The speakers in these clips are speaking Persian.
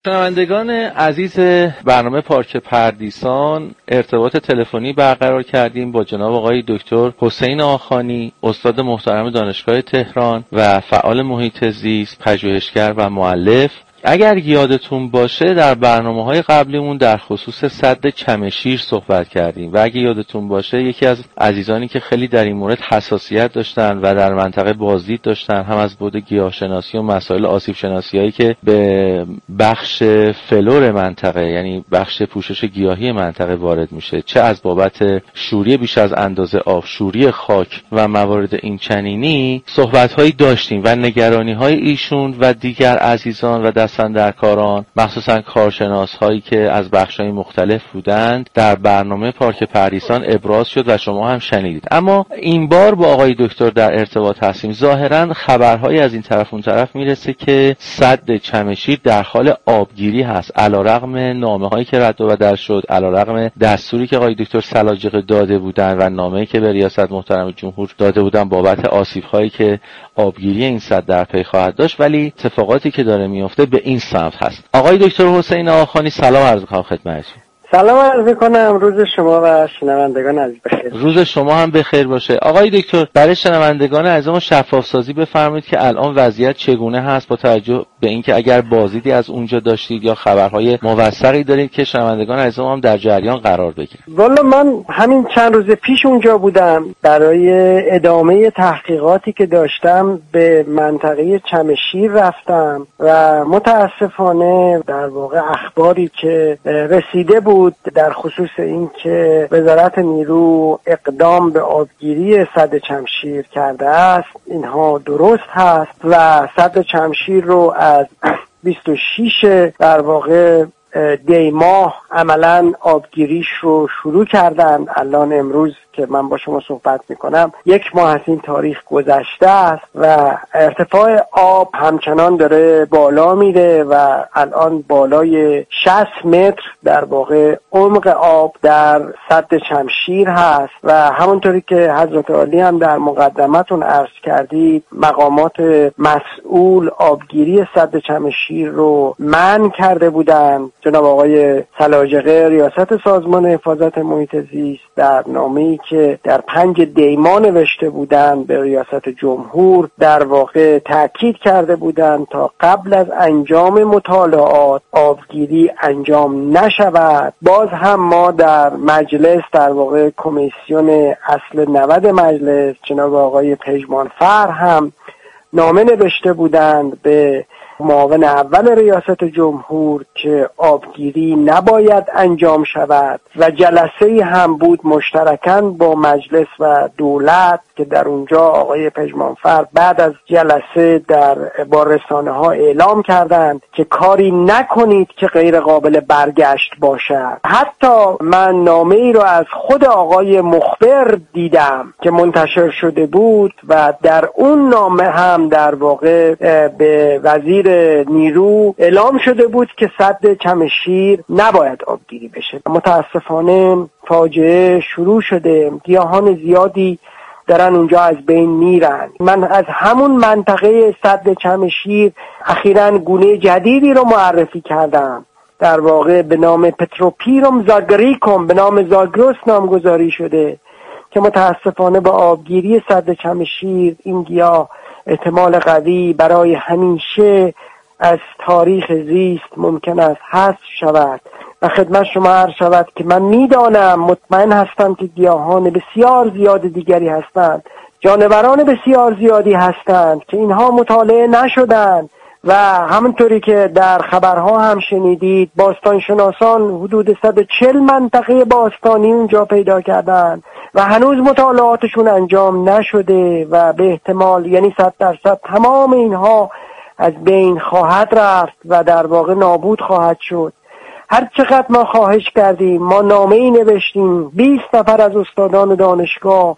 شنوندگان عزیز برنامه پارک پردیسان، ارتباط تلفنی برقرار کردیم با جناب آقای دکتر حسین آخانی، استاد محترم دانشگاه تهران و فعال محیط زیست، پژوهشگر و مؤلف. اگر یادتون باشه در برنامه‌های قبلیمون در خصوص سد چمشیر صحبت کردیم و اگه یادتون باشه یکی از عزیزانی که خیلی در این مورد حساسیت داشتن و در منطقه بازدید داشتن، هم از بعد گیاهشناسی و مسائل آسیب شناسیایی که به بخش فلور منطقه، یعنی بخش پوشش گیاهی منطقه وارد میشه، چه از بابت شوری بیش از اندازه آب، شوری خاک و موارد این چنینی صحبت‌هایی داشتیم و نگرانی‌های ایشون و دیگر عزیزان و دستاندرکاران، مخصوصا کارشناس هایی که از بخش‌های مختلف بودند، در برنامه پارک پردیسان ابراز شد و شما هم شنیدید. اما این بار با آقای دکتر در ارتباط هستیم. ظاهراً خبرهایی از این طرف اون طرف میرسه که سد چمشیر در حال آبگیری هست، علیرغم نامه‌هایی که رد و بدل شد، علیرغم دستوری که آقای دکتر سلاجقه داده بودند و نامه‌ای که به ریاست محترم جمهور داده بودند بابت آسیب‌هایی که آبگیری این سد در پی خواهد داشت، ولی اتفاقاتی که داره میفته به این سمت هست. آقای دکتر حسین آخانی، سلام عرض می‌کنم خدمتتون. سلام عرض می‌کنم، روز شما و شنوندگان عزیز بخیر. روز شما هم بخیر باشه. آقای دکتر، برای شنوندگان عزیزمون شفاف سازی بفرمایید که الان وضعیت چگونه هست با توجه به اینکه اگر بازدیدی از اونجا داشتید یا خبرهای موثقی دارید که شنوندگان عزیزمون هم در جریان قرار بگیرن. والا من همین چند روز پیش اونجا بودم برای ادامه تحقیقاتی که داشتم، به منطقه چمشیر رفتم و متاسفانه در واقع اخباری که رسیده بود در خصوص اینکه وزارت نیرو اقدام به آبگیری سد چمشیر کرده است، اینها درست هست و سد چمشیر رو از 26 در واقع دی ماه عملا آبگیریش رو شروع کردن. الان امروز که من با شما صحبت میکنم 1 ماه از این تاریخ گذشته است و ارتفاع آب همچنان داره بالا میره و الان بالای 60 متر در واقع عمق آب در سد چمشیر هست و همونطوری که حضرت عالی هم در مقدمتون عرض کردید، مقامات مسئول آبگیری سد چمشیر رو منع کرده بودن. جناب آقای سلاجقه ریاست سازمان حفاظت محیط زیست در نامه‌ای که در 5 دی ماه نوشته بودند به ریاست جمهور در واقع تاکید کرده بودند تا قبل از انجام مطالعات آبگیری انجام نشود. باز هم ما در مجلس در واقع کمیسیون اصل 90 مجلس جناب آقای پژمانفر هم نامه نوشته بودند به معاون اول ریاست جمهور که آبگیری نباید انجام شود و جلسه‌ای هم بود مشترکاً با مجلس و دولت که در اونجا آقای پژمانفر بعد از جلسه با رسانه‌ها اعلام کردند که کاری نکنید که غیر قابل برگشت باشد. حتی من نامه‌ای رو از خود آقای مخبر دیدم که منتشر شده بود و در اون نامه هم در واقع به وزیر نیرو اعلام شده بود که سد چمشیر نباید آبگیری بشه. متاسفانه فاجعه شروع شده، گیاهان زیادی دارن اونجا از بین میرن. من از همون منطقه سد چمشیر اخیراً گونه جدیدی رو معرفی کردم، در واقع به نام پتروپیروم زاگریکوم، به نام زاگروس نامگذاری شده که متاسفانه با آبگیری سد چمشیر این گیاه احتمال قوی برای همیشه از تاریخ زیست ممکن است حذف شود. و خدمت شما عرض شود که من میدانم، مطمئن هستم که گیاهان بسیار زیاد دیگری هستند، جانوران بسیار زیادی هستند که اینها مطالعه نشدند و همونطوری که در خبرها هم شنیدید باستانشناسان حدود 140 منطقه باستانی اونجا پیدا کردند و هنوز مطالعاتشون انجام نشده و به احتمال یعنی 100% تمام اینها از بین خواهد رفت و در واقع نابود خواهد شد. هر چقدر ما خواهش کردیم، ما نامه‌ای نوشتیم، 20 نفر از استادان دانشگاه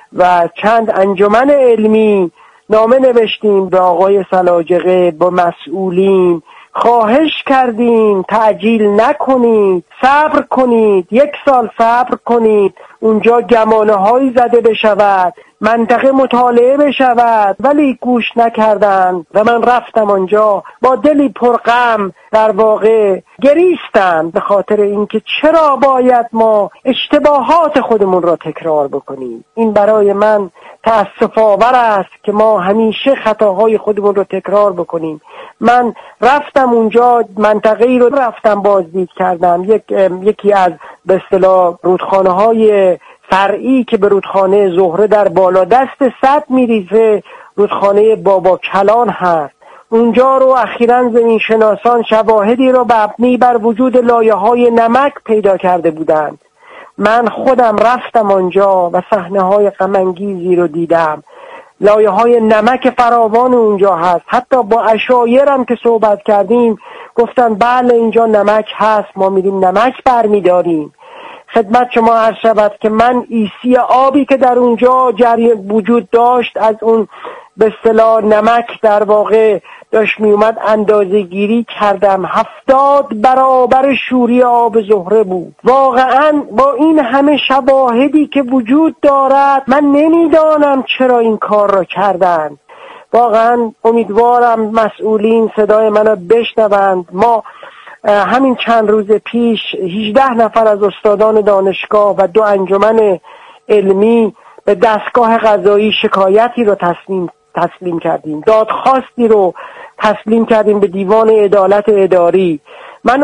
و چند انجمن علمی نامه نوشتیم به آقای سلاجقه، با مسئولین خواهش کردیم تعجیل نکنید، صبر کنید، 1 سال صبر کنید، اونجا گمانه هایی زده بشود منطقه مطالعه بشود، ولی گوش نکردند و من رفتم آنجا با دلی پرغم در واقع گریستم به خاطر اینکه چرا باید ما اشتباهات خودمون را تکرار بکنیم. این برای من تأسف آور است که ما همیشه خطاهای خودمون رو تکرار بکنیم. من رفتم اونجا، منطقه‌ای رو رفتم بازدید کردم، یکی از به اصطلاح رودخانه‌های فرعی که به رودخانه زهره در بالادست سد میریزه، رودخانه بابا کلان هست. اونجا رو اخیراً زمین شناسان شواهدی رو مبنی بر وجود لایه‌های نمک پیدا کرده بودند. من خودم رفتم آنجا و صحنه‌های غم‌انگیزی رو دیدم. لایه‌های نمک فراوان اونجا هست. حتی با عشایرم که صحبت کردیم گفتن بله اینجا نمک هست، ما میریم نمک برمیداریم. خدمت شما عرض شود که من ایسی آبی که در اونجا جری وجود داشت از اون به اصطلاح نمک در واقع داشت می اومد اندازه گیری کردم. 70 برابر شوری آب زهره بود. واقعا با این همه شواهدی که وجود دارد من نمیدانم چرا این کار را کردند. واقعا امیدوارم مسئولین صدای منو بشنوند. ما همین چند روز پیش 18 نفر از استادان دانشگاه و 2 انجمن علمی به دستگاه قضایی شکایتی رو تسلیم کردیم، دادخواستی رو تسلیم کردیم به دیوان عدالت اداری. من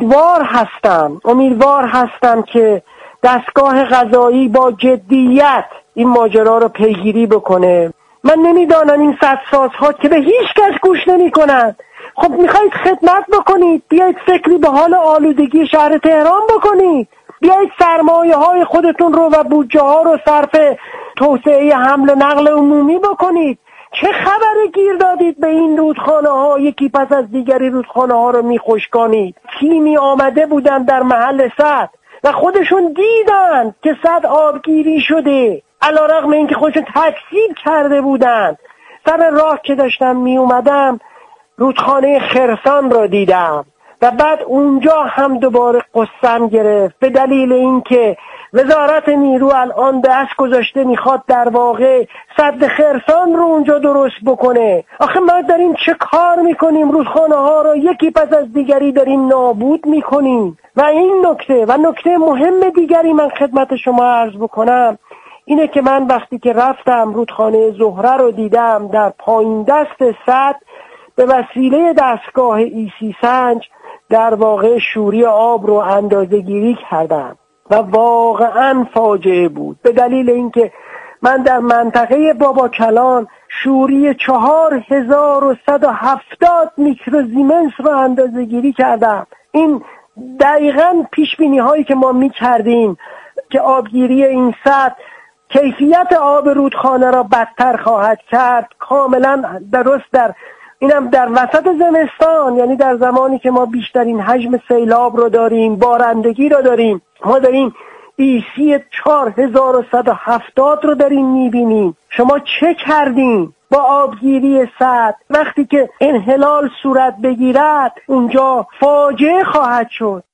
امیدوار هستم که دستگاه قضایی با جدیت این ماجرا رو پیگیری بکنه. من نمیدانم این سدسازها که به هیچ کس گوش نمی کنند. خب میخواید خدمت بکنید، بیایید فکری به حال آلودگی شهر تهران بکنید، بیایید سرمایه های خودتون رو و بودجه ها رو صرف توسعه حمل و نقل عمومی بکنید. چه خبری گیر دادید به این رودخانه ها؟ یکی پس از دیگری رودخانه ها رو میخشکانید. تیمی آمده بودن در محل سد و خودشون دیدن که سد آبگیری شده، علیرغم اینکه خودشون تکذیب کرده بودن. سر راه که داشتم می اومدم رودخانه خرسان را دیدم و بعد اونجا هم دوباره قصم گرفت به دلیل اینکه وزارت نیرو الان دست گذاشته میخواد در واقع سد خرسان رو اونجا درست بکنه. آخه ما داریم چه کار میکنیم؟ رودخانه ها رو یکی پس از دیگری داریم نابود میکنیم. و این نکته مهم دیگری من خدمت شما عرض بکنم اینه که من وقتی که رفتم رودخانه زهره رو دیدم در پایین دست سد به وسیله دستگاه ایسی سنج در واقع شوری آب رو اندازه گیری کردم و واقعا فاجعه بود، به دلیل اینکه من در منطقه بابا کلان شوری 4170 میکروزیمنس رو اندازه گیری کردم. این دقیقاً پیش بینی هایی که ما میکردیم که آبگیری این سد کیفیت آب رودخانه را بدتر خواهد کرد کاملا درست. اینم در وسط زمستان، یعنی در زمانی که ما بیشترین حجم سیلاب رو داریم، بارندگی رو داریم، ما داریم ایسی 4170 رو داریم میبینیم. شما چه کردین با آبگیری سد؟ وقتی که انحلال صورت بگیرد اونجا فاجعه خواهد شد.